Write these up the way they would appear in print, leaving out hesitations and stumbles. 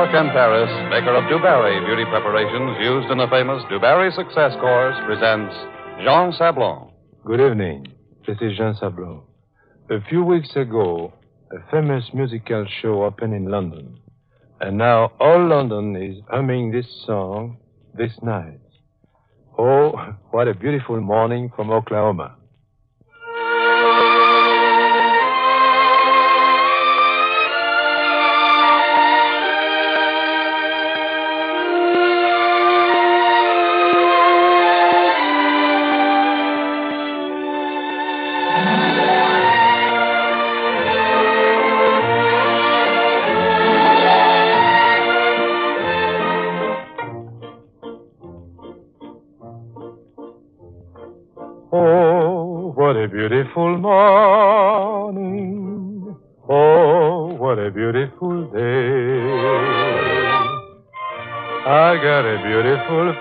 York and Paris, maker of Dubarry beauty preparations used in the famous Dubarry Success Course, presents Jean Sablon. Good evening. This is Jean Sablon. A few weeks ago, a famous musical show opened in London. And now all London is humming this song this night. Oh, what a beautiful morning from Oklahoma. Oh, what a beautiful morning. Oh, what a beautiful day. I got a beautiful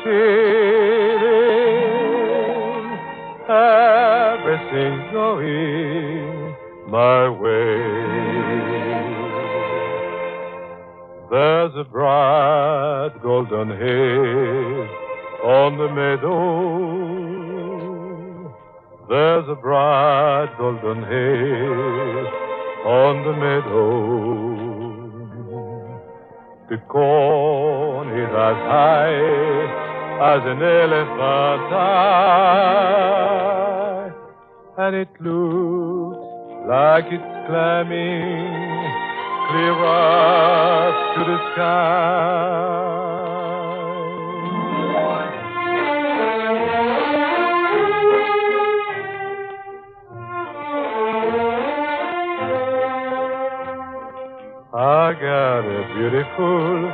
feeling. Everything's going my way. There's a bright golden haze on the meadow. There's a bright golden haze on the meadow. The corn is as high as an elephant's eye, and it looks like it's climbing clear up to the sky. I got a beautiful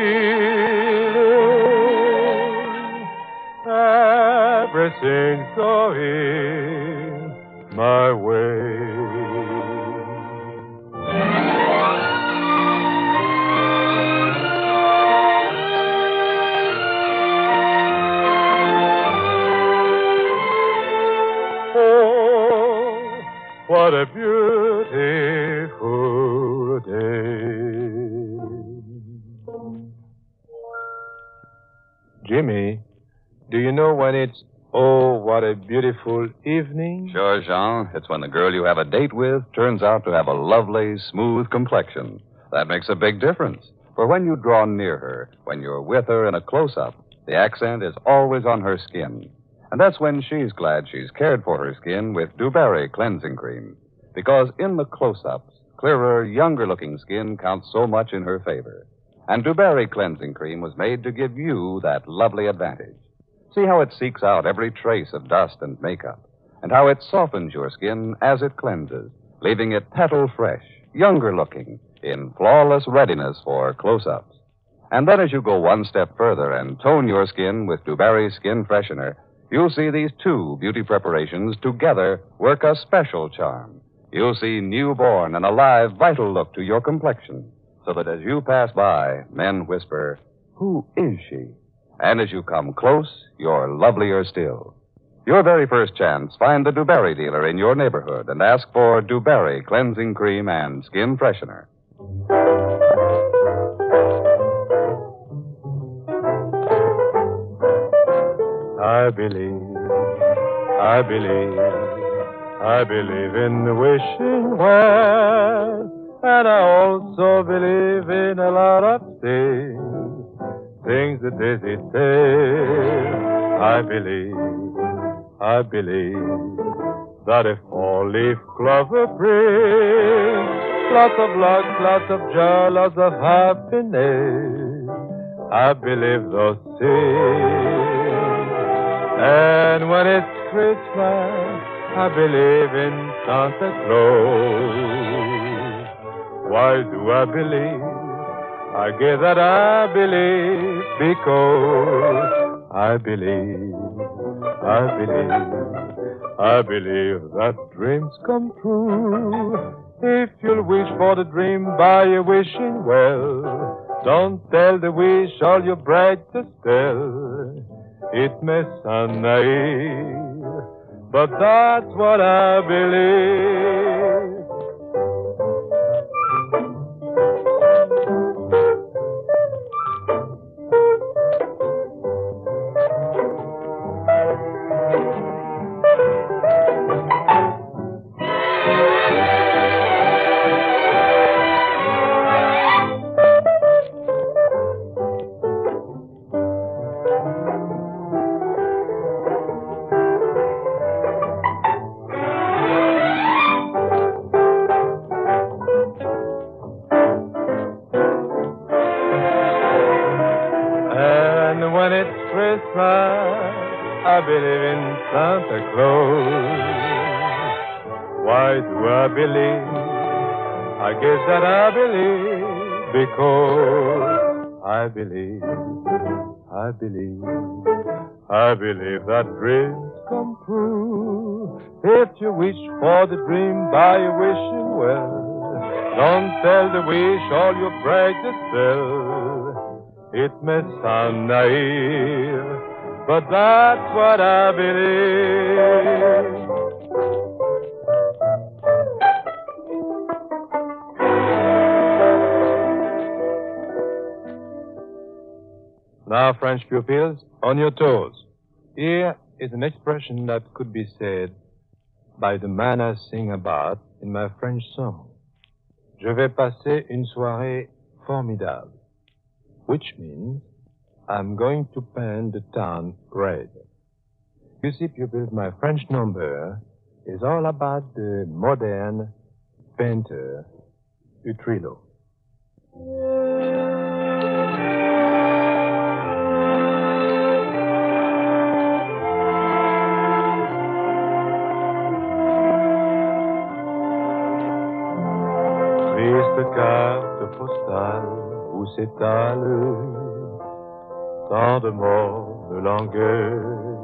feeling. Everything's going my way. Oh, what a beautiful day. Jimmy, do you know when it's, oh, what a beautiful evening? Sure, Jean. It's when the girl you have a date with turns out to have a lovely, smooth complexion. That makes a big difference. For when you draw near her, when you're with her in a close-up, the accent is always on her skin. And that's when she's glad she's cared for her skin with Dubarry Cleansing Cream. Because in the close-ups, clearer, younger-looking skin counts so much in her favor. And Dubarry Cleansing Cream was made to give you that lovely advantage. See how it seeks out every trace of dust and makeup, and how it softens your skin as it cleanses, leaving it petal-fresh, younger-looking, in flawless readiness for close-ups. And then as you go one step further and tone your skin with Dubarry Skin Freshener, you'll see these two beauty preparations together work a special charm. You'll see newborn and alive, vital look to your complexion, so that as you pass by, men whisper, "Who is she?" And as you come close, you're lovelier still. Your very first chance, find the Dubarry dealer in your neighborhood and ask for Dubarry Cleansing Cream and Skin Freshener. I believe in wishing well, and I also believe in a lot of things that Daisy says. I believe that if four-leaf clover brings lots of luck, lots of joy, lots of happiness, I believe those things. And when it's Christmas, I believe in Santa Claus. Why do I believe? I guess that I believe because I believe that dreams come true. If you'll wish for the dream by a wishing well, don't tell the wish all your brightest tell. It may sound naive, but that's what I believe. Santa Claus. Why do I believe? I guess that I believe because I believe that dreams come true. If you wish for the dream by wishing well, don't tell the wish all your brightest spell. It may sound naive, but that's what I believe. Now, French pupils, on your toes. Here is an expression that could be said by the man I sing about in my French song. Je vais passer une soirée formidable, which means I'm going to paint the town red. You see, pupils, my French number is all about the modern painter, Utrillo. Triste carte postale où s'étale tant de mornes langueurs.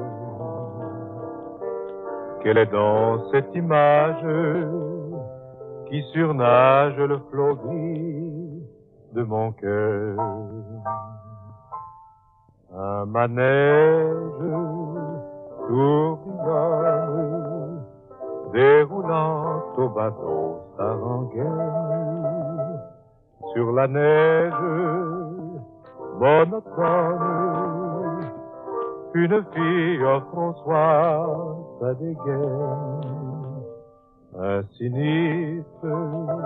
Quelle est donc cette image qui surnage le flot gris de mon cœur? Un manège tourbillonne, déroulant au bateau sa rengaine sur la neige monotone. Une fille offre au soir sa dégaine, un sinistre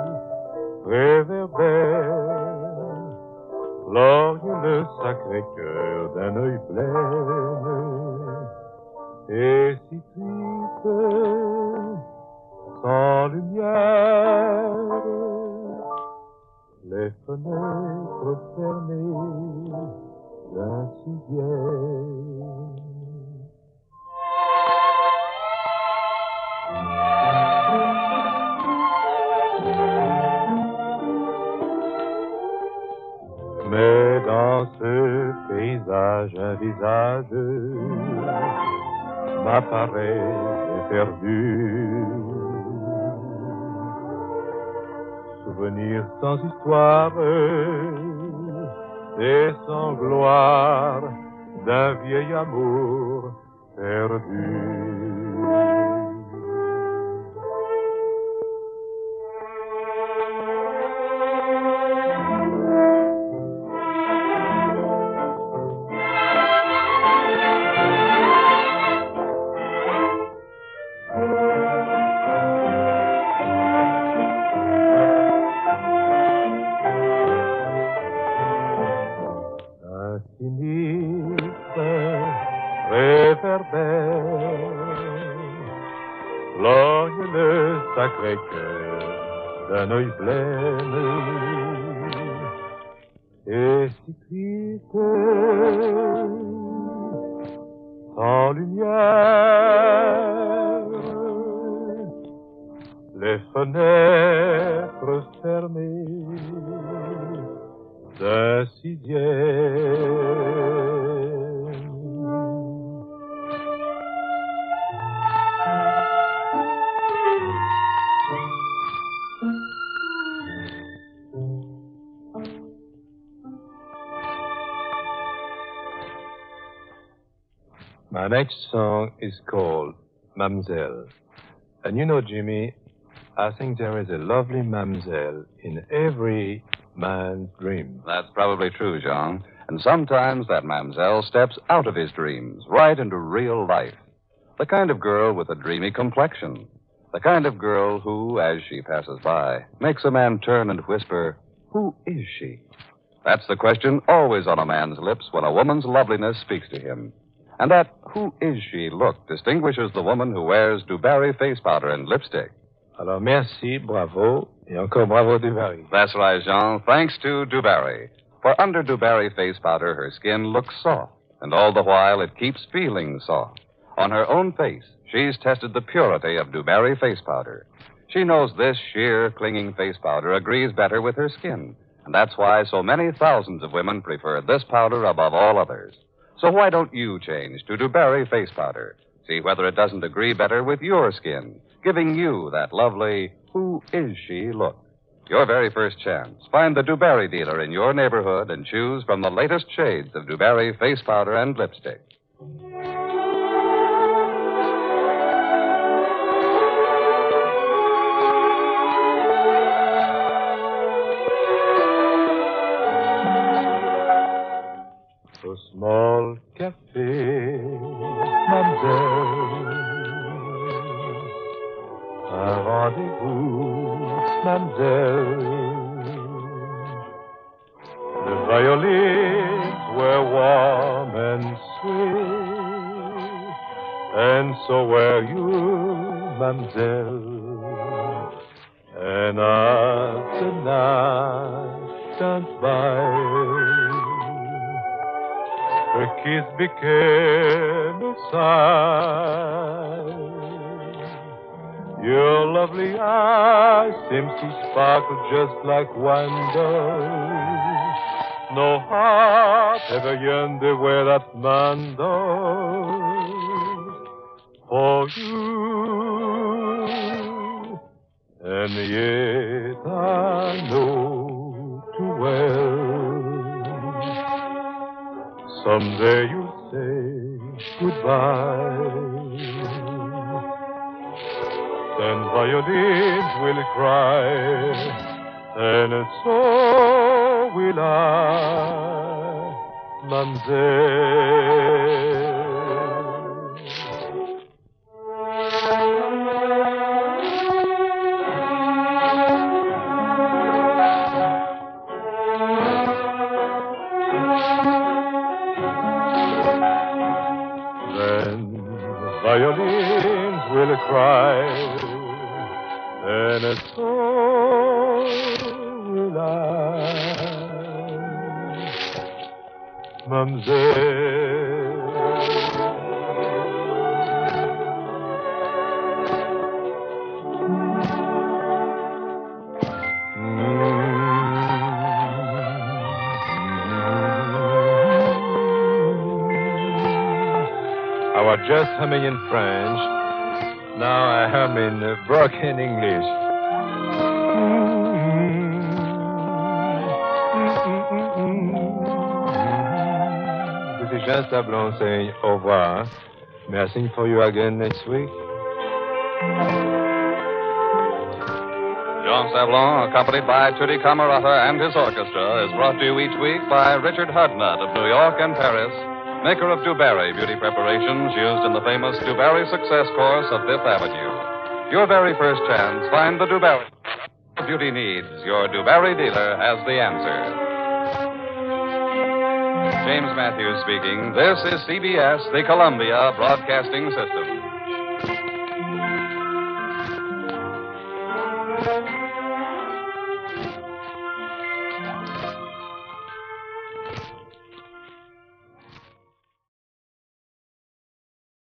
réverbère, glorieux le sacré cœur d'un œil blême, et si triste, sans lumière, les fenêtres fermées d'un ciel. Mais dans ce paysage, un visage m'apparaît perdu. Souvenir sans histoire et sans gloire d'un vieil amour perdu. Glorieux le sacré cœur d'un œil blême, et si triste, sans lumière, les fenêtres fermées d'un sixième. My next song is called Mamselle. And you know, Jimmy, I think there is a lovely mamselle in every man's dream. That's probably true, Jean. And sometimes that mamselle steps out of his dreams, right into real life. The kind of girl with a dreamy complexion. The kind of girl who, as she passes by, makes a man turn and whisper, "Who is she?" That's the question always on a man's lips when a woman's loveliness speaks to him. And that "who is she" look distinguishes the woman who wears Dubarry face powder and lipstick. Alors merci, bravo, et encore bravo Dubarry. That's right, Jean. Thanks to Dubarry. For under Dubarry face powder, her skin looks soft, and all the while it keeps feeling soft. On her own face, She's tested the purity of Dubarry face powder. She knows this sheer, clinging face powder agrees better with her skin. And that's why so many thousands of women prefer this powder above all others. So why don't you change to Dubarry face powder? See whether it doesn't agree better with your skin, giving you that lovely, who is she look. Your very first chance. Find the Dubarry dealer in your neighborhood and choose from the latest shades of Dubarry face powder and lipstick. Au small café, mademoiselle. Un rendez-vous, mademoiselle. The violins were warm and sweet, and so were you, mademoiselle. And as the night danced by, her kiss became a sigh. Your lovely eyes seem to sparkle just like wonder. No heart ever yearned the way that man does for you. And yet I know too well, someday you'll say goodbye. Then violins will cry, and so will I, mademoiselle. Violins will cry, and so will I, mademoiselle. I was just humming in French. Now I hum in broken English. This is Jean Sablon saying au revoir. May I sing for you again next week? Jean Sablon, accompanied by Tutti Camerata and his orchestra, is brought to you each week by Richard Hudnut of New York and Paris, maker of Dubarry beauty preparations used in the famous Dubarry Success Course of Fifth Avenue. Your very first chance, find the Dubarry beauty needs. Your Dubarry dealer has the answer. James Matthews speaking. This is CBS, the Columbia Broadcasting System.